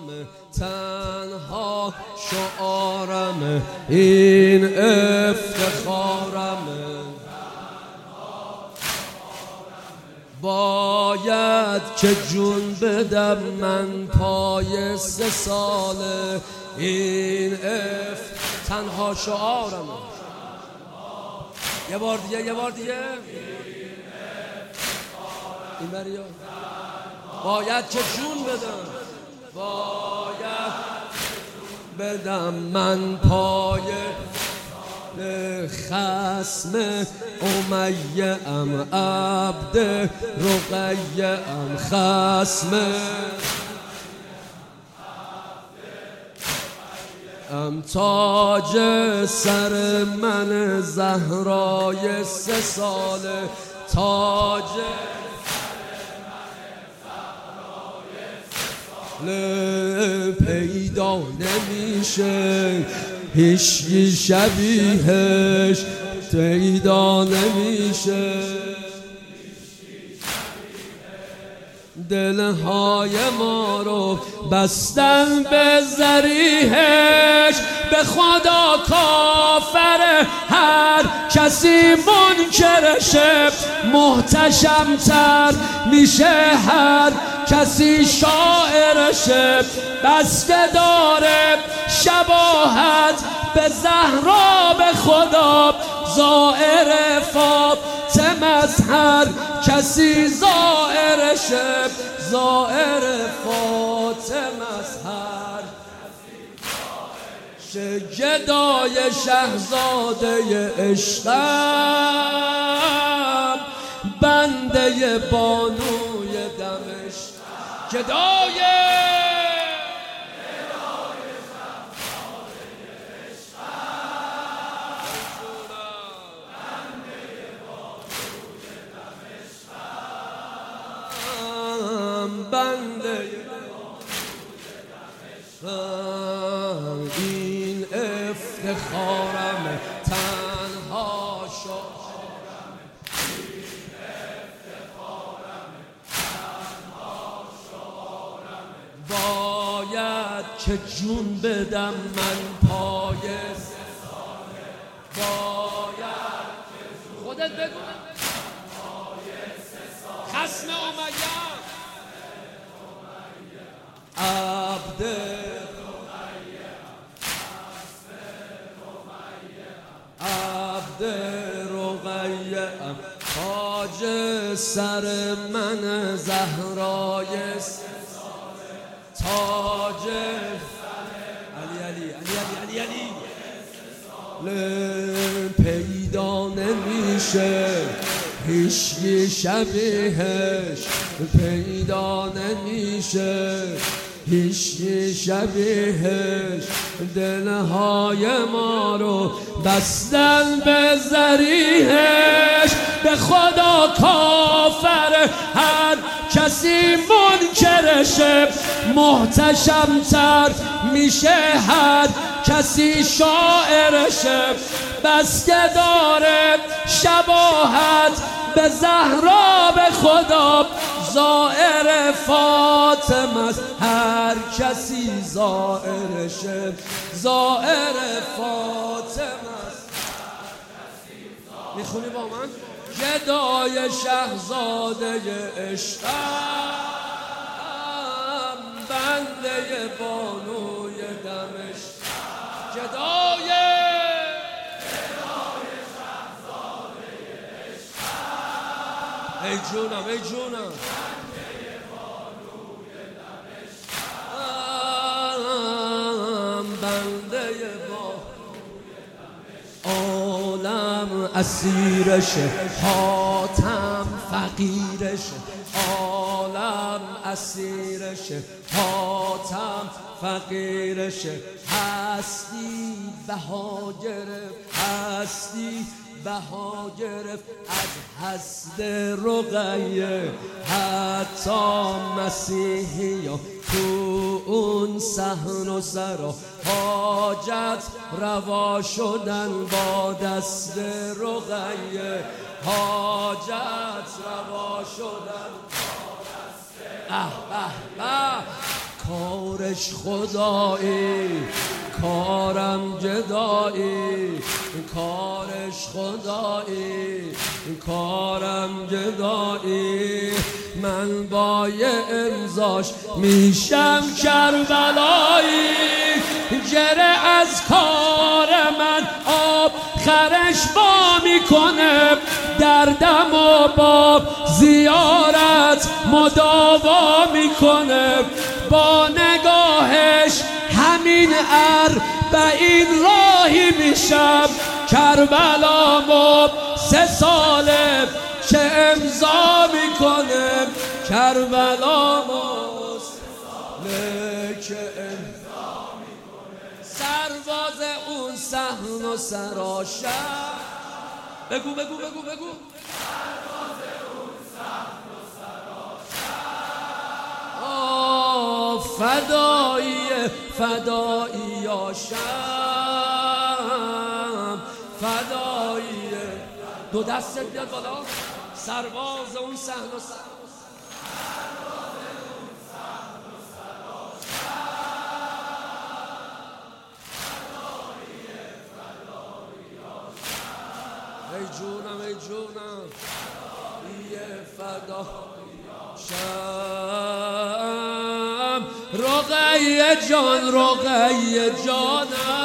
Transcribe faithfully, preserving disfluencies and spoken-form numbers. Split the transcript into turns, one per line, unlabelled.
تنها شعارم، این افتخارم. باید که جون بدم من پای سه ساله، این اف تنها شعارم. یه بار دیگه یه بار دیگه این بریا. باید که جون بدم، باید بدم من پای خصم امیه ام، عبد رقیه ام، خصم ام، تاج سر من زهرای سه ساله، تاج پیدا نمیشه، هیچی شبیهش پیدا نمیشه. دلهای ما رو بستن به ذریحش، به خدا کافر هر کسی منکرشه، محتشم تر میشه هر کسی شاعرشه. بس که داره شباهت به زهرا، به خدا زائر فاطمه از هر کسی زائرشه، زائر فاطمه از هر کسی گدای شهزاده عشقم، بنده بانوی دمشق، گدای بنده این افتخارم، تنها شعارم، این افتخارم، تنها شعارم. باید که جون بدم من پای سه ساله، باید که جون خودت بگو پای سه ساله، خصم امیه عبد عبد رقیه، تاج سر من زهرای سه ساله، تاج علی علی علی علی علی علی پیدا نمیشه، هیچی شبیهش پیدا نمیشه، هیچی شبیهش. دلهای ما رو بستن به ذریحش، به خدا کافر هر کسی منکرشه، محتشم تر میشه هر کسی شاعرشه. بس که داره شباهت به زهرا، به خدا زائر فاطمه است هر کسی زائرشه، زائر فاطمه است. میخونی با من؟ گدای شهزاده عشقم، بنده بانوی دمشق، گدای ای جونم ای جونم بنده با عالم اسیرشه، حاتم فقیرشه، عالم اسیرشه، حاتم فقیرشه. هستی بها گرفت، هستی بها گرفت از حسد رقیه، حتی مسیحی ها تو اون صحن و سرا حاجت روا شدن با دست رقیه، حاجت روا شدن با دست اه اه اه کارش خدایی کارم جدایی، کارش خدایی کارم جدایی. من با یه امضاش میشم کربلایی، گره از کار من آخرش با میکنه، دردم و با زیارت مداوا میکنه. با نگاهش همین اربعین راهی میشم، کربلامو سه ساله که امضا میکنه، کربلامو سه ساله که امضا میکنه. سرباز اون صحن و سراشر، بگو بگو بگو بگو سرباز اون صحن و سراشر، آه فدایی فدایی آشم، فدایی. دو دستت بیاد بالا، سرباز اون صحن و سراشر، ای جونم ای جونم یه فدا شم، رقیه جان رقیه جانم،